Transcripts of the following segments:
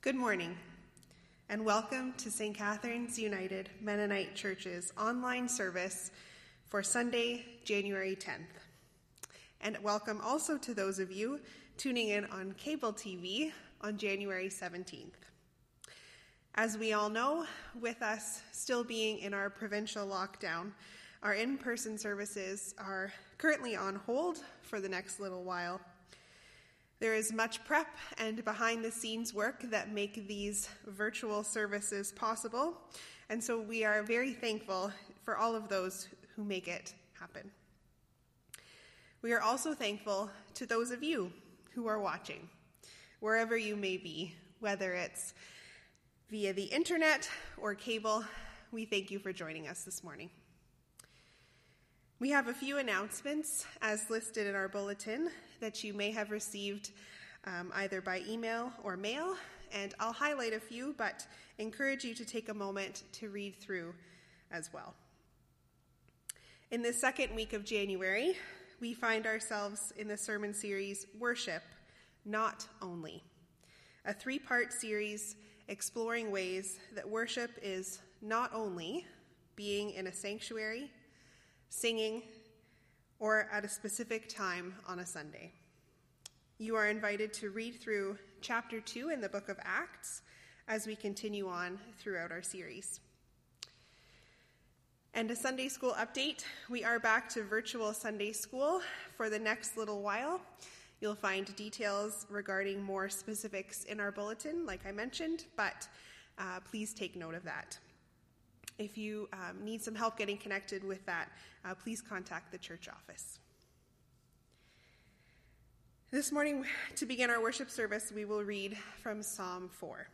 Good morning, and welcome to St. Catherine's United Mennonite Church's online service for Sunday, January 10th. And welcome also to those of you tuning in on cable TV on January 17th. As we all know, with us still being in our provincial lockdown, our in-person services are currently on hold for the next little while. There is much prep and behind-the-scenes work that make these virtual services possible, and so we are very thankful for all of those who make it happen. We are also thankful to those of you who are watching, wherever you may be, whether it's via the internet or cable. We thank you for joining us this morning. We have a few announcements as listed in our bulletin that you may have received either by email or mail, and I'll highlight a few, but encourage you to take a moment to read through as well. In the second week of January, we find ourselves in the sermon series, Worship, Not Only, a three-part series exploring ways that worship is not only being in a sanctuary, singing, or at a specific time on a Sunday. You are invited to read through chapter 2 in the book of Acts as we continue on throughout our series. And a Sunday school update. We are back to virtual Sunday school for the next little while. You'll find details regarding more specifics in our bulletin, like I mentioned, but please take note of that. If you need some help getting connected with that, please contact the church office. This morning, to begin our worship service, we will read from Psalm 4.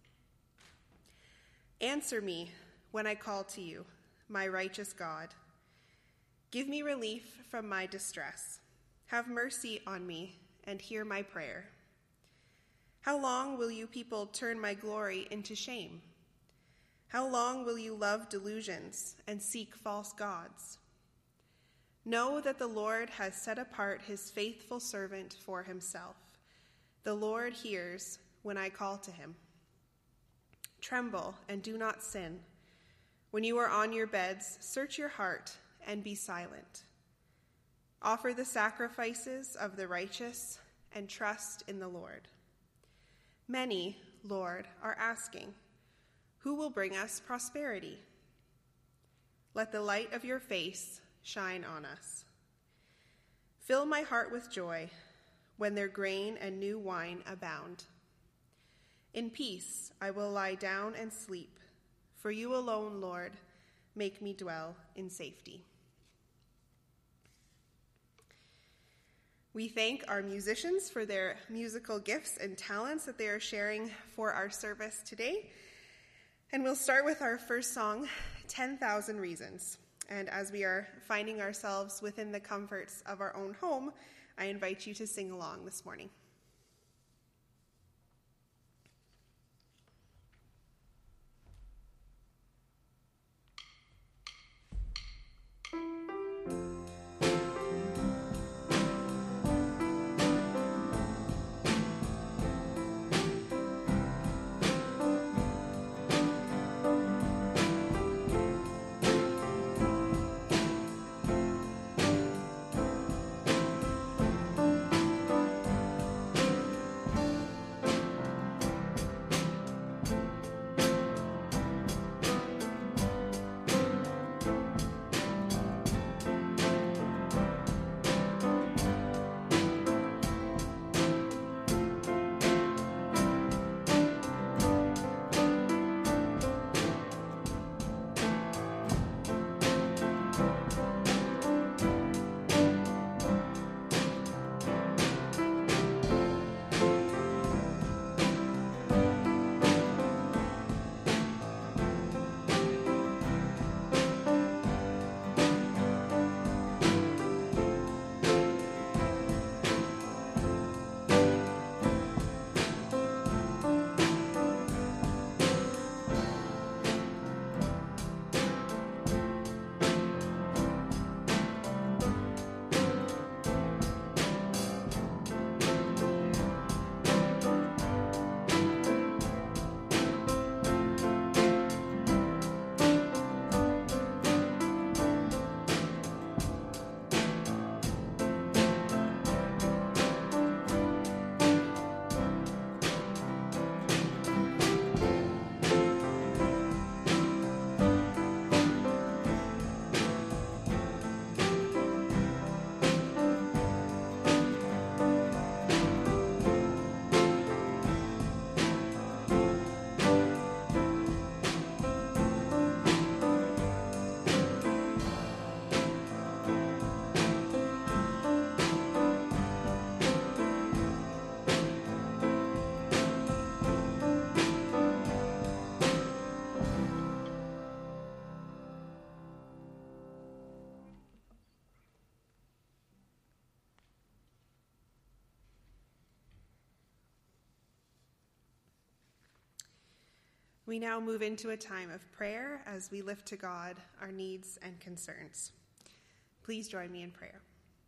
Answer me when I call to you, my righteous God. Give me relief from my distress. Have mercy on me and hear my prayer. How long will you people turn my glory into shame? How long will you love delusions and seek false gods? Know that the Lord has set apart his faithful servant for himself. The Lord hears when I call to him. Tremble and do not sin. When you are on your beds, search your heart and be silent. Offer the sacrifices of the righteous and trust in the Lord. Many, Lord, are asking, who will bring us prosperity? Let the light of your face shine on us. Fill my heart with joy when their grain and new wine abound. In peace I will lie down and sleep, for you alone, Lord, make me dwell in safety. We thank our musicians for their musical gifts and talents that they are sharing for our service today. And we'll start with our first song, 10,000 Reasons. And as we are finding ourselves within the comforts of our own home, I invite you to sing along this morning. We now move into a time of prayer as we lift to God our needs and concerns. Please join me in prayer.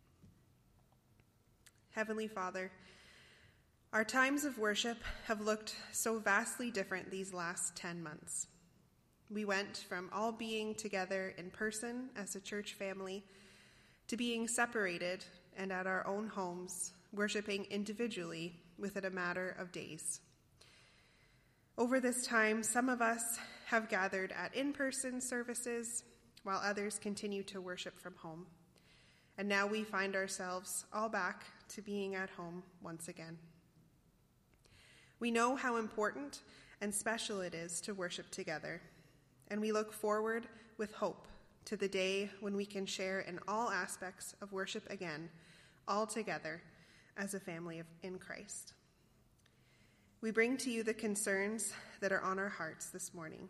Heavenly Father, our times of worship have looked so vastly different these last 10 months. We went from all being together in person as a church family to being separated and at our own homes, worshiping individually within a matter of days. Over this time, some of us have gathered at in-person services, while others continue to worship from home. And now we find ourselves all back to being at home once again. We know how important and special it is to worship together, and we look forward with hope to the day when we can share in all aspects of worship again, all together as a family in Christ. We bring to you the concerns that are on our hearts this morning.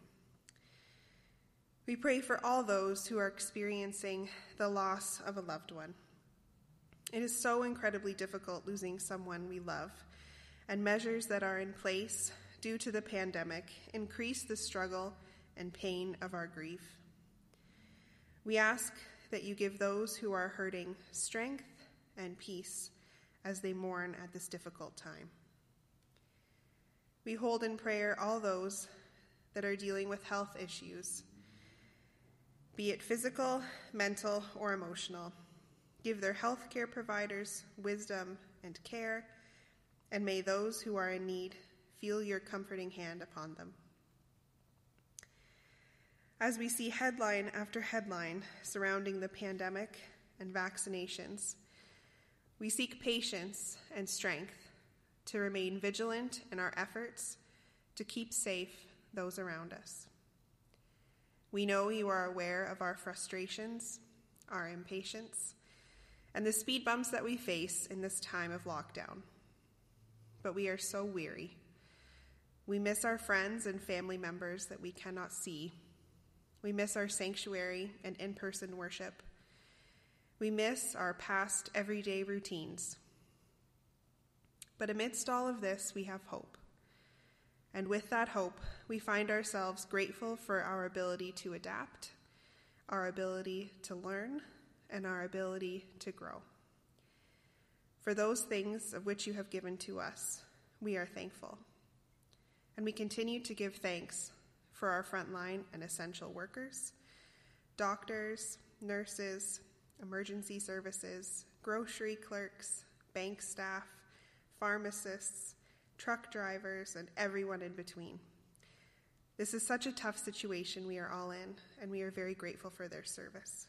We pray for all those who are experiencing the loss of a loved one. It is so incredibly difficult losing someone we love, and measures that are in place due to the pandemic increase the struggle and pain of our grief. We ask that you give those who are hurting strength and peace as they mourn at this difficult time. We hold in prayer all those that are dealing with health issues, be it physical, mental, or emotional. Give their health care providers wisdom and care, and may those who are in need feel your comforting hand upon them. As we see headline after headline surrounding the pandemic and vaccinations, we seek patience and strength to remain vigilant in our efforts to keep safe those around us. We know you are aware of our frustrations, our impatience, and the speed bumps that we face in this time of lockdown. But we are so weary. We miss our friends and family members that we cannot see. We miss our sanctuary and in-person worship. We miss our past everyday routines. But amidst all of this, we have hope. And with that hope, we find ourselves grateful for our ability to adapt, our ability to learn, and our ability to grow. For those things of which you have given to us, we are thankful. And we continue to give thanks for our frontline and essential workers, doctors, nurses, emergency services, grocery clerks, bank staff, pharmacists, truck drivers, and everyone in between. This is such a tough situation we are all in, and we are very grateful for their service.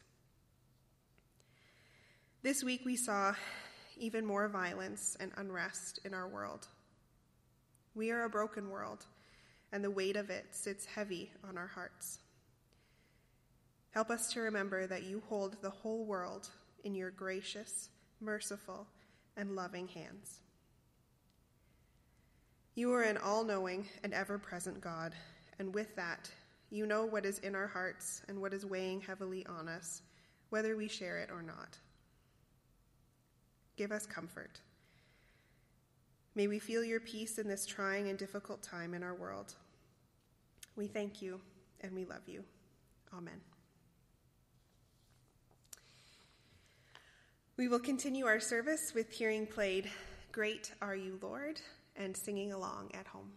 This week we saw even more violence and unrest in our world. We are a broken world, and the weight of it sits heavy on our hearts. Help us to remember that you hold the whole world in your gracious, merciful, and loving hands. You are an all-knowing and ever-present God, and with that, you know what is in our hearts and what is weighing heavily on us, whether we share it or not. Give us comfort. May we feel your peace in this trying and difficult time in our world. We thank you and we love you. Amen. We will continue our service with hearing played, "Great Are You, Lord," and singing along at home.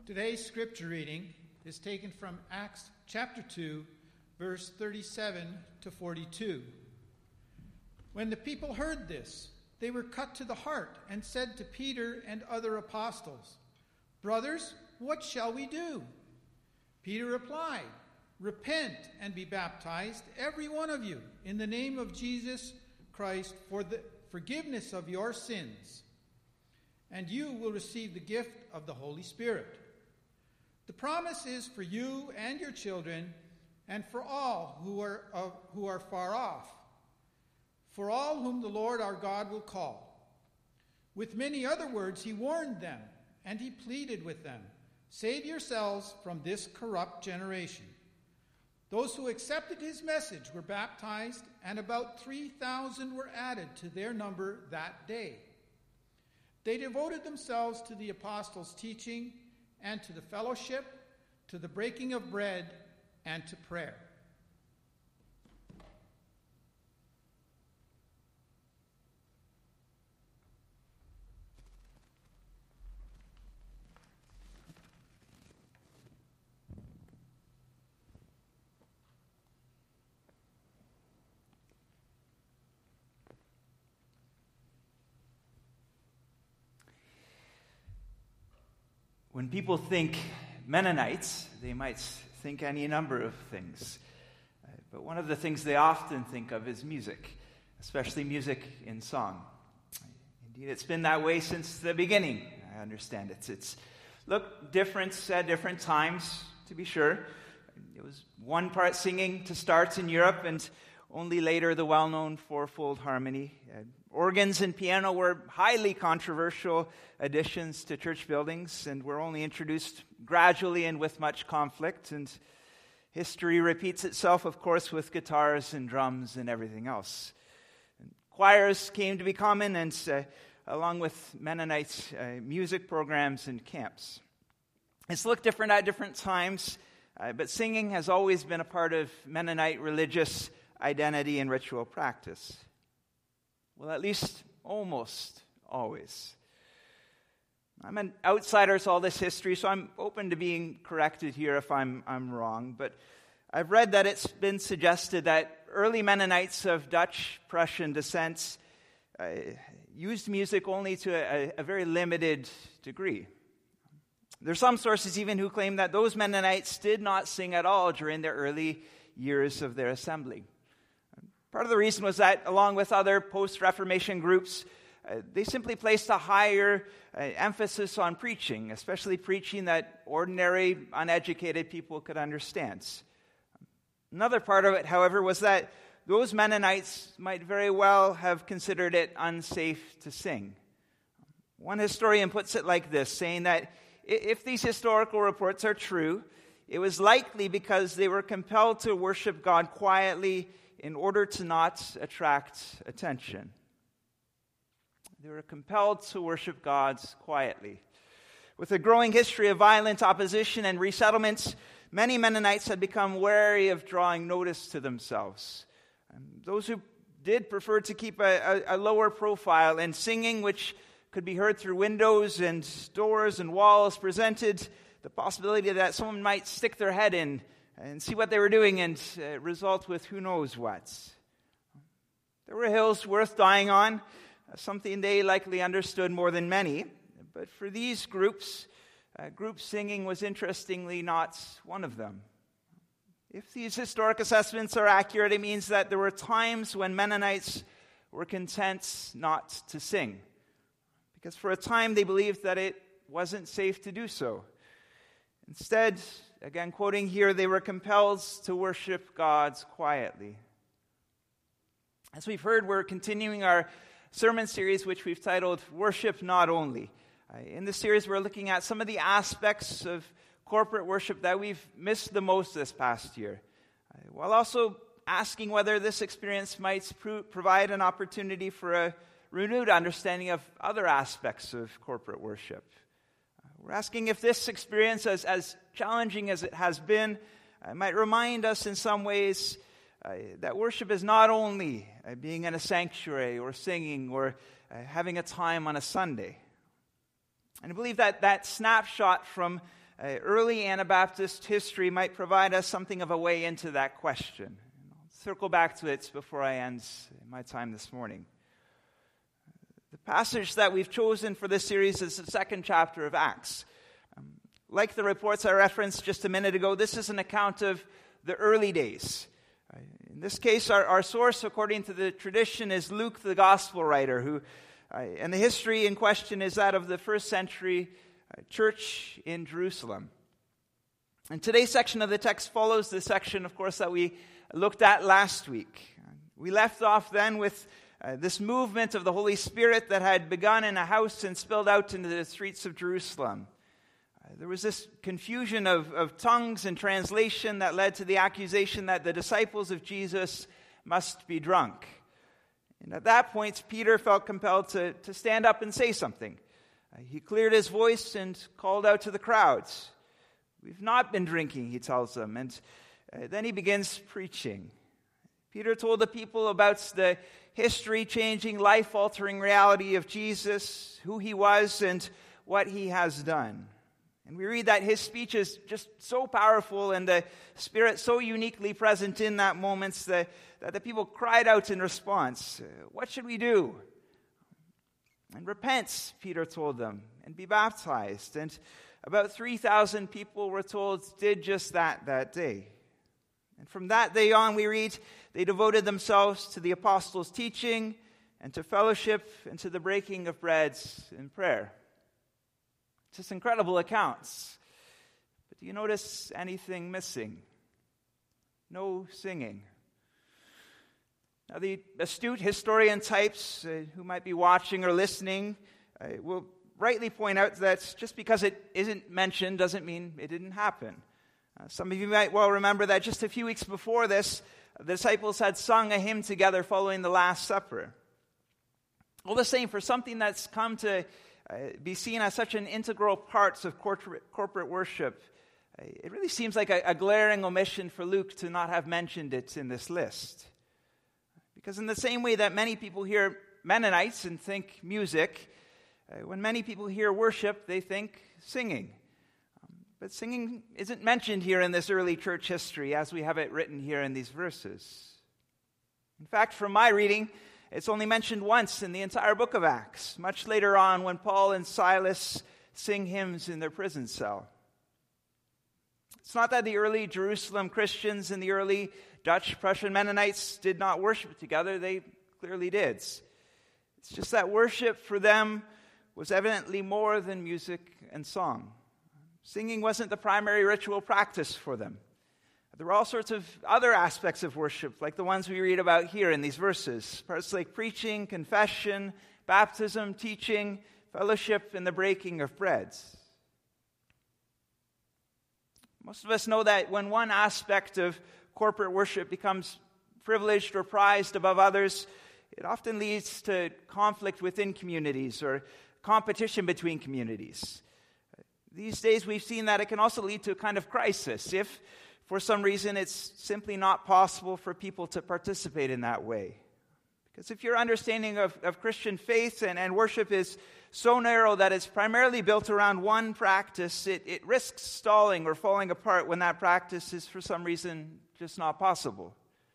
Today's scripture reading is taken from Acts chapter 2, verse 37 to 42. When the people heard this, they were cut to the heart and said to Peter and other apostles, "Brothers, what shall we do?" Peter replied, "Repent and be baptized, every one of you, in the name of Jesus Christ for the forgiveness of your sins, and you will receive the gift of the Holy Spirit. The promise is for you and your children, and for all who are far off, for all whom the Lord our God will call." With many other words he warned them, and he pleaded with them, "Save yourselves from this corrupt generation." Those who accepted his message were baptized, and about 3,000 were added to their number that day. They devoted themselves to the apostles' teaching and to the fellowship, to the breaking of bread, and to prayer. When people think Mennonites, they might think any number of things. But one of the things they often think of is music, especially music in song. Indeed, it's been that way since the beginning, I understand. It's looked different at different times, to be sure. It was one part singing to start in Europe, and only later the well-known fourfold harmony. Organs and piano were highly controversial additions to church buildings and were only introduced gradually and with much conflict. And history repeats itself, of course, with guitars and drums and everything else. And choirs came to be common, and along with Mennonite music programs and camps. It's looked different at different times, but singing has always been a part of Mennonite religious identity and ritual practice. Well, at least almost always. I'm an outsider to all this history, so I'm open to being corrected here if I'm wrong. But I've read that it's been suggested that early Mennonites of Dutch Prussian descent used music only to a very limited degree. There's some sources even who claim that those Mennonites did not sing at all during the early years of their assembly. Part of the reason was that, along with other post-Reformation groups, they simply placed a higher emphasis on preaching, especially preaching that ordinary, uneducated people could understand. Another part of it, however, was that those Mennonites might very well have considered it unsafe to sing. One historian puts it like this, saying that if these historical reports are true, it was likely because they were compelled to worship God quietly in order to not attract attention. They were compelled to worship God quietly. With a growing history of violent opposition and resettlements, many Mennonites had become wary of drawing notice to themselves. And those who did prefer to keep a lower profile, and singing, which could be heard through windows and doors and walls, presented the possibility that someone might stick their head in and see what they were doing and result with who knows what. There were hills worth dying on, something they likely understood more than many. But for these groups, group singing was interestingly not one of them. If these historic assessments are accurate, it means that there were times when Mennonites were content not to sing, because for a time they believed that it wasn't safe to do so. Instead, again quoting here, they were compelled to worship God quietly. As we've heard, we're continuing our sermon series, which we've titled Worship Not Only. In this series, we're looking at some of the aspects of corporate worship that we've missed the most this past year, while also asking whether this experience might provide an opportunity for a renewed understanding of other aspects of corporate worship. We're asking if this experience, as challenging as it has been, might remind us in some ways that worship is not only being in a sanctuary or singing or having a time on a Sunday. And I believe that snapshot from early Anabaptist history might provide us something of a way into that question. I'll circle back to it before I end my time this morning. The passage that we've chosen for this series is the second chapter of Acts. Like the reports I referenced just a minute ago, this is an account of the early days. In this case, our source, according to the tradition, is Luke, the gospel writer, and the history in question is that of the first century church in Jerusalem. And today's section of the text follows the section, of course, that we looked at last week. We left off then with this movement of the Holy Spirit that had begun in a house and spilled out into the streets of Jerusalem. There was this confusion of tongues and translation that led to the accusation that the disciples of Jesus must be drunk. And at that point, Peter felt compelled to stand up and say something. He cleared his voice and called out to the crowds. "We've not been drinking," he tells them. And then he begins preaching. Peter told the people about the history-changing, life-altering reality of Jesus, who he was, and what he has done. And we read that his speech is just so powerful and the Spirit so uniquely present in that moment that the people cried out in response, "What should we do?" "And repent," Peter told them, "and be baptized." And about 3,000 people, we're told, did just that day. And from that day on, we read, they devoted themselves to the apostles' teaching and to fellowship and to the breaking of bread and prayer. Just incredible accounts. But do you notice anything missing? No singing. Now, the astute historian types who might be watching or listening will rightly point out that just because it isn't mentioned doesn't mean it didn't happen. Some of you might well remember that just a few weeks before this, the disciples had sung a hymn together following the Last Supper. All the same, for something that's come to be seen as such an integral part of corporate worship, it really seems like a glaring omission for Luke to not have mentioned it in this list. Because in the same way that many people hear Mennonites and think music, when many people hear worship, they think singing. But singing isn't mentioned here in this early church history as we have it written here in these verses. In fact, from my reading, it's only mentioned once in the entire book of Acts, much later on when Paul and Silas sing hymns in their prison cell. It's not that the early Jerusalem Christians and the early Dutch Prussian Mennonites did not worship together. They clearly did. It's just that worship for them was evidently more than music and song. Singing wasn't the primary ritual practice for them. There were all sorts of other aspects of worship, like the ones we read about here in these verses. Parts like preaching, confession, baptism, teaching, fellowship, and the breaking of bread. Most of us know that when one aspect of corporate worship becomes privileged or prized above others, it often leads to conflict within communities or competition between communities. These days we've seen that it can also lead to a kind of crisis if, for some reason, it's simply not possible for people to participate in that way. Because if your understanding of Christian faith and worship is so narrow that it's primarily built around one practice, it risks stalling or falling apart when that practice is, for some reason, just not possible.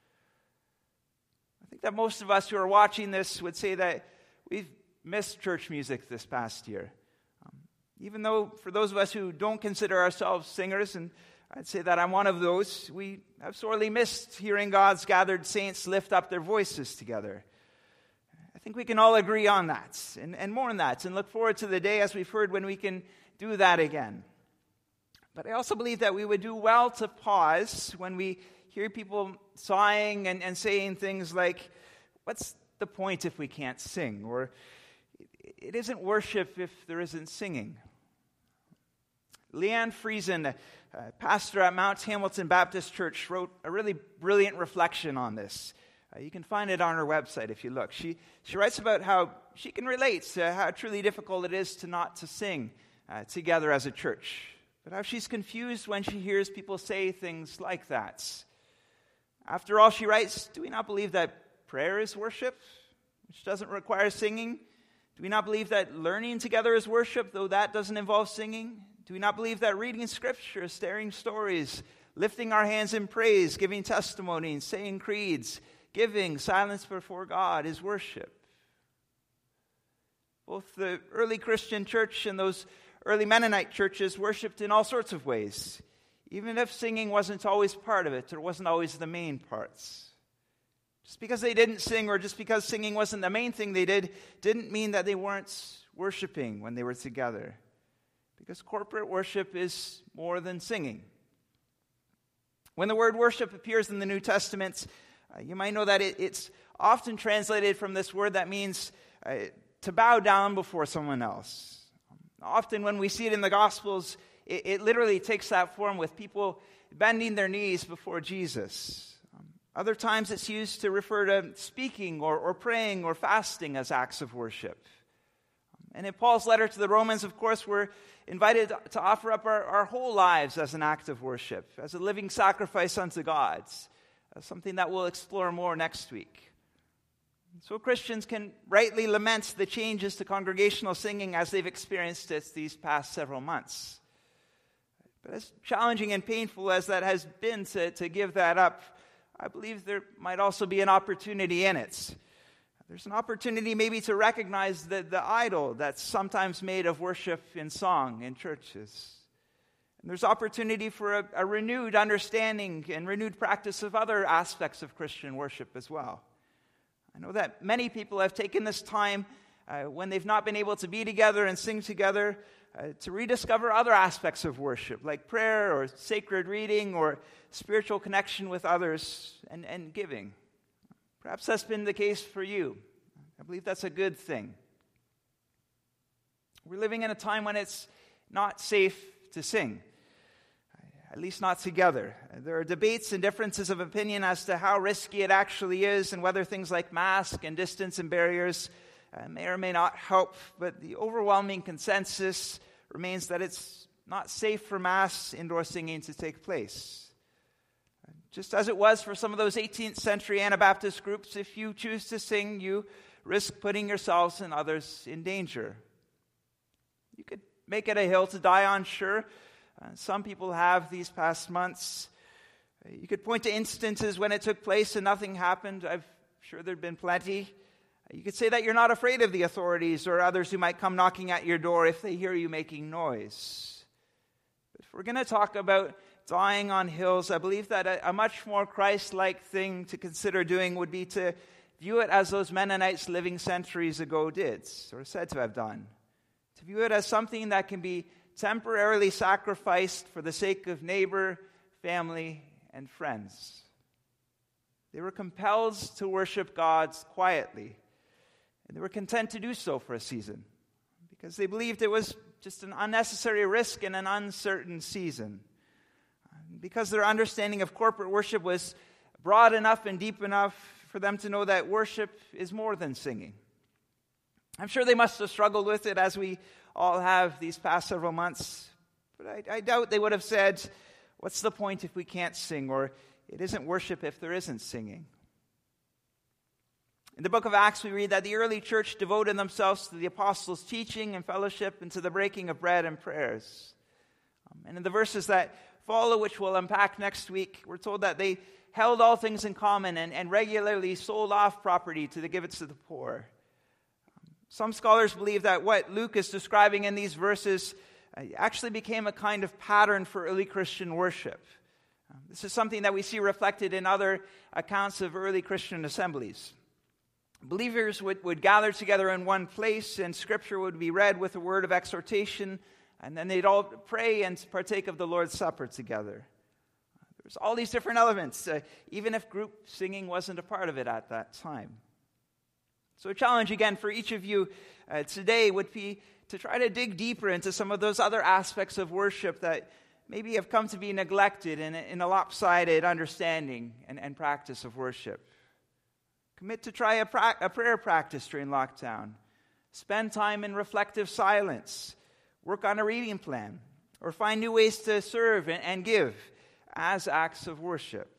I think that most of us who are watching this would say that we've missed church music this past year. Even though, for those of us who don't consider ourselves singers, and I'd say that I'm one of those, we have sorely missed hearing God's gathered saints lift up their voices together. I think we can all agree on that, and more on that, and look forward to the day, as we've heard, when we can do that again. But I also believe that we would do well to pause when we hear people sighing and saying things like, "What's the point if we can't sing?" Or, "It isn't worship if there isn't singing." Leanne Friesen, pastor at Mount Hamilton Baptist Church, wrote a really brilliant reflection on this. You can find it on her website if you look. She writes about how she can relate to how truly difficult it is to sing together as a church, but how she's confused when she hears people say things like that. After all, she writes, do we not believe that prayer is worship, which doesn't require singing? Do we not believe that learning together is worship, though that doesn't involve singing? Do we not believe that reading Scripture, sharing stories, lifting our hands in praise, giving testimony, and saying creeds, giving silence before God is worship? Both the early Christian church and those early Mennonite churches worshipped in all sorts of ways, even if singing wasn't always part of it or wasn't always the main parts. Just because they didn't sing or just because singing wasn't the main thing they did, didn't mean that they weren't worshiping when they were together. Because corporate worship is more than singing. When the word worship appears in the New Testament, you might know that it's often translated from this word that means to bow down before someone else. Often when we see it in the Gospels, it literally takes that form with people bending their knees before Jesus. Other times it's used to refer to speaking or praying or fasting as acts of worship. And in Paul's letter to the Romans, of course, we're invited to offer up our whole lives as an act of worship, as a living sacrifice unto God, something that we'll explore more next week. So Christians can rightly lament the changes to congregational singing as they've experienced it these past several months. But as challenging and painful as that has been to give that up, I believe there might also be an opportunity in it. There's an opportunity maybe to recognize the idol that's sometimes made of worship in song in churches. And there's opportunity for a renewed understanding and renewed practice of other aspects of Christian worship as well. I know that many people have taken this time when they've not been able to be together and sing together to rediscover other aspects of worship, like prayer or sacred reading or spiritual connection with others and giving. Perhaps that's been the case for you. I believe that's a good thing. We're living in a time when it's not safe to sing, at least not together. There are debates and differences of opinion as to how risky it actually is and whether things like mask and distance and barriers may or may not help, but the overwhelming consensus remains that it's not safe for mass indoor singing to take place. Just as it was for some of those 18th century Anabaptist groups, if you choose to sing, you risk putting yourselves and others in danger. You could make it a hill to die on, sure. Some people have these past months. You could point to instances when it took place and nothing happened. I'm sure there'd been plenty. You could say that you're not afraid of the authorities or others who might come knocking at your door if they hear you making noise. But if we're going to talk about dying on hills, I believe that a much more Christ-like thing to consider doing would be to view it as those Mennonites living centuries ago did, or said to have done. To view it as something that can be temporarily sacrificed for the sake of neighbor, family, and friends. They were compelled to worship God quietly, and they were content to do so for a season because they believed it was just an unnecessary risk in an uncertain season. Because their understanding of corporate worship was broad enough and deep enough for them to know that worship is more than singing. I'm sure they must have struggled with it as we all have these past several months. But I doubt they would have said, what's the point if we can't sing? Or it isn't worship if there isn't singing. In the book of Acts, we read that the early church devoted themselves to the apostles' teaching and fellowship and to the breaking of bread and prayers. And in the verses that follow, which we'll unpack next week, we're told that they held all things in common and regularly sold off property to give it to the poor. Some scholars believe that what Luke is describing in these verses actually became a kind of pattern for early Christian worship. This is something that we see reflected in other accounts of early Christian assemblies. Believers would gather together in one place, and Scripture would be read with a word of exhortation, and then they'd all pray and partake of the Lord's Supper together. There's all these different elements, even if group singing wasn't a part of it at that time. So a challenge again for each of you today would be to try to dig deeper into some of those other aspects of worship that maybe have come to be neglected in a lopsided understanding and practice of worship. Commit to try a prayer practice during lockdown. Spend time in reflective silence. Work on a reading plan. Or find new ways to serve and give as acts of worship.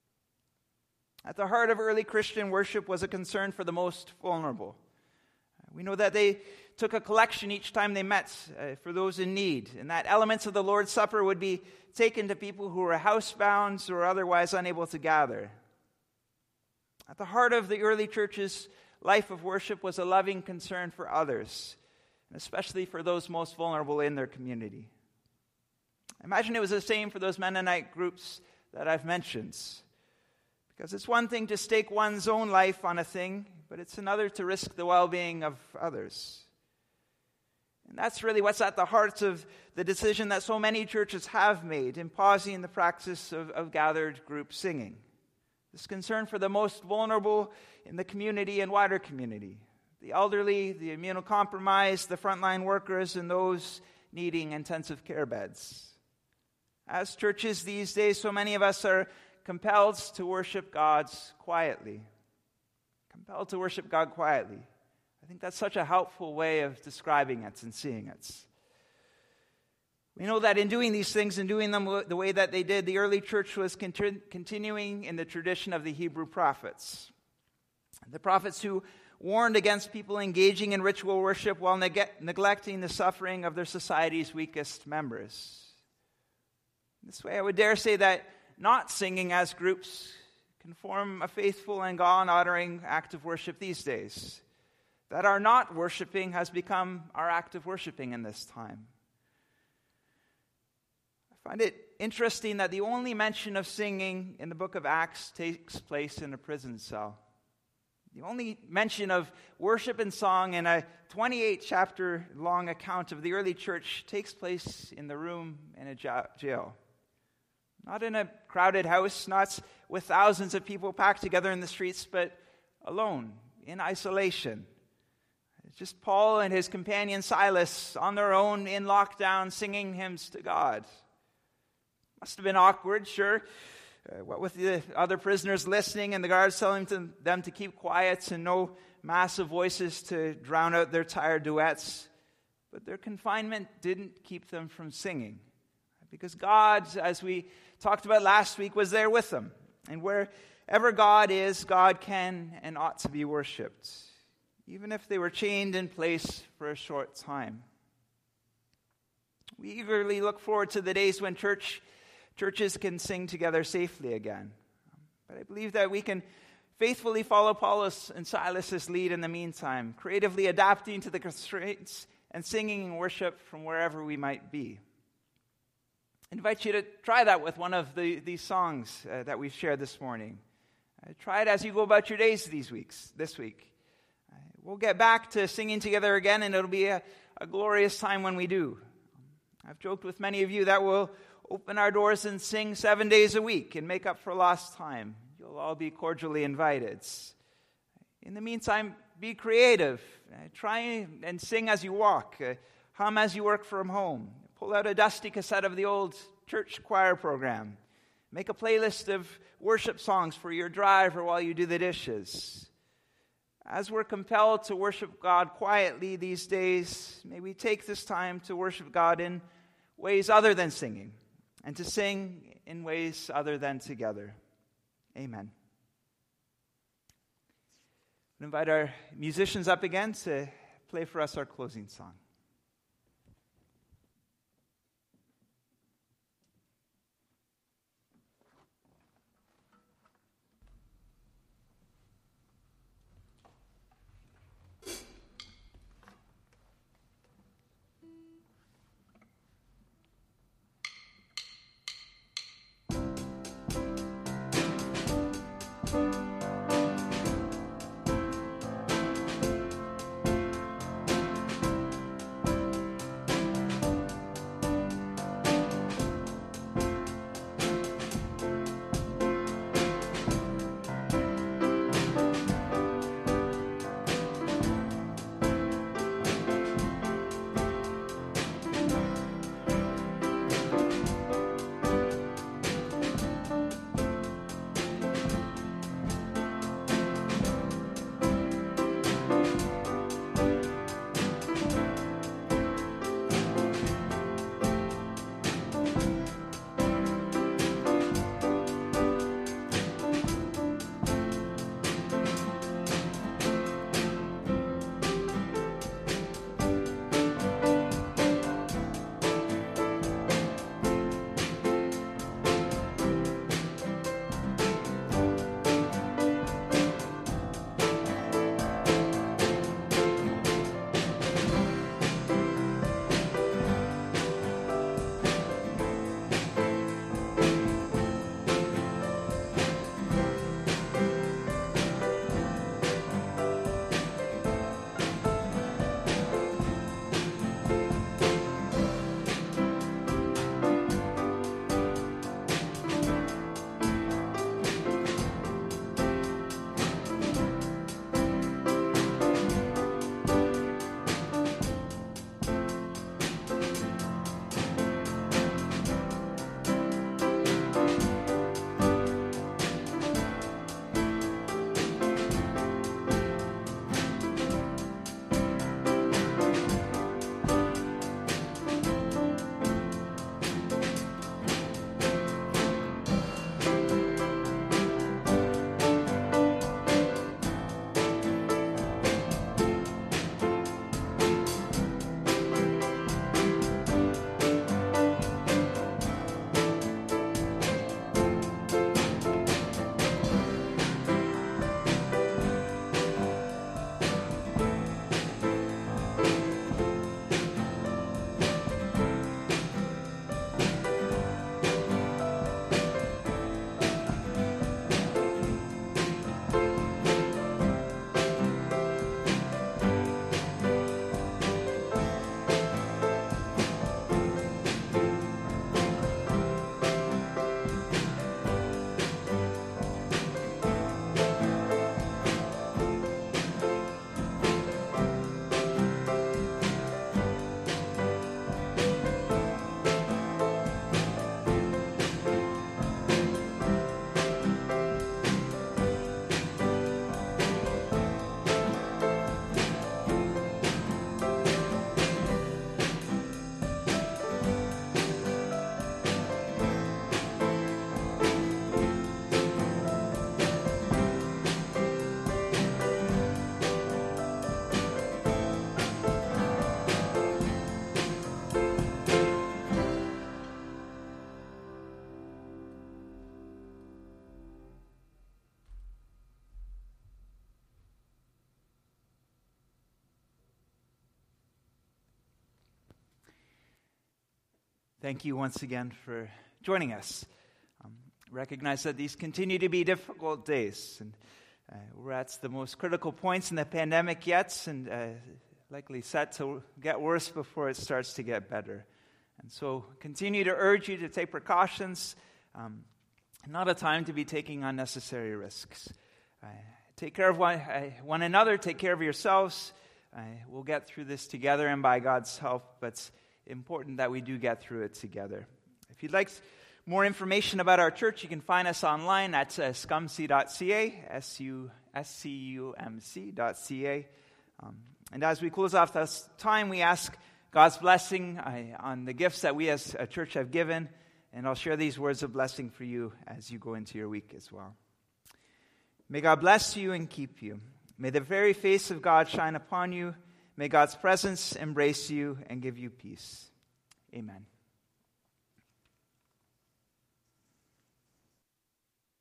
At the heart of early Christian worship was a concern for the most vulnerable. We know that they took a collection each time they met for those in need, and that elements of the Lord's Supper would be taken to people who were housebound or otherwise unable to gather. At the heart of the early church's life of worship was a loving concern for others, and especially for those most vulnerable in their community. I imagine it was the same for those Mennonite groups that I've mentioned. Because it's one thing to stake one's own life on a thing, but it's another to risk the well-being of others. And that's really what's at the heart of the decision that so many churches have made in pausing the practice of gathered group singing. This concern for the most vulnerable in the community and wider community. The elderly, the immunocompromised, the frontline workers, and those needing intensive care beds. As churches these days, so many of us are compelled to worship God quietly. Compelled to worship God quietly. I think that's such a helpful way of describing it and seeing it. We know that in doing these things and doing them the way that they did, the early church was continuing in the tradition of the Hebrew prophets. The prophets who warned against people engaging in ritual worship while neglecting the suffering of their society's weakest members. This way, I would dare say that not singing as groups can form a faithful and God-honoring act of worship these days. That our not worshiping has become our act of worshiping in this time. I find it interesting that the only mention of singing in the book of Acts takes place in a prison cell. The only mention of worship and song in a 28-chapter long account of the early church takes place in the room in a jail. Not in a crowded house, not with thousands of people packed together in the streets, but alone, in isolation. It's just Paul and his companion Silas on their own in lockdown singing hymns to God. Must have been awkward, sure. What with the other prisoners listening and the guards telling them to keep quiet and no massive voices to drown out their tired duets. But their confinement didn't keep them from singing. Because God, as we talked about last week, was there with them. And wherever God is, God can and ought to be worshipped, even if they were chained in place for a short time. We eagerly look forward to the days when churches can sing together safely again. But I believe that we can faithfully follow Paul and Silas' lead in the meantime, creatively adapting to the constraints and singing and worship from wherever we might be. I invite you to try that with one of these songs that we've shared this morning. Try it as you go about your days this week. We'll get back to singing together again, and it'll be a glorious time when we do. I've joked with many of you that we'll open our doors and sing 7 days a week and make up for lost time. You'll all be cordially invited. In the meantime, be creative. Try and sing as you walk. Hum as you work from home. Pull out a dusty cassette of the old church choir program. Make a playlist of worship songs for your drive or while you do the dishes. As we're compelled to worship God quietly these days, may we take this time to worship God in ways other than singing, and to sing in ways other than together. Amen. I invite our musicians up again to play for us our closing song. Thank you once again for joining us. Recognize that these continue to be difficult days, and we're at the most critical points in the pandemic yet, and likely set to get worse before it starts to get better. And so continue to urge you to take precautions, not a time to be taking unnecessary risks. Take care of one another, take care of yourselves. We'll get through this together and by God's help, but it's important that we do get through it together. If you'd like more information about our church, you can find us online at scumc.ca, SCUMC.ca. And as we close off this time, we ask God's blessing on the gifts that we as a church have given, and I'll share these words of blessing for you as you go into your week as well. May God bless you and keep you. May the very face of God shine upon you. May God's presence embrace you and give you peace. Amen.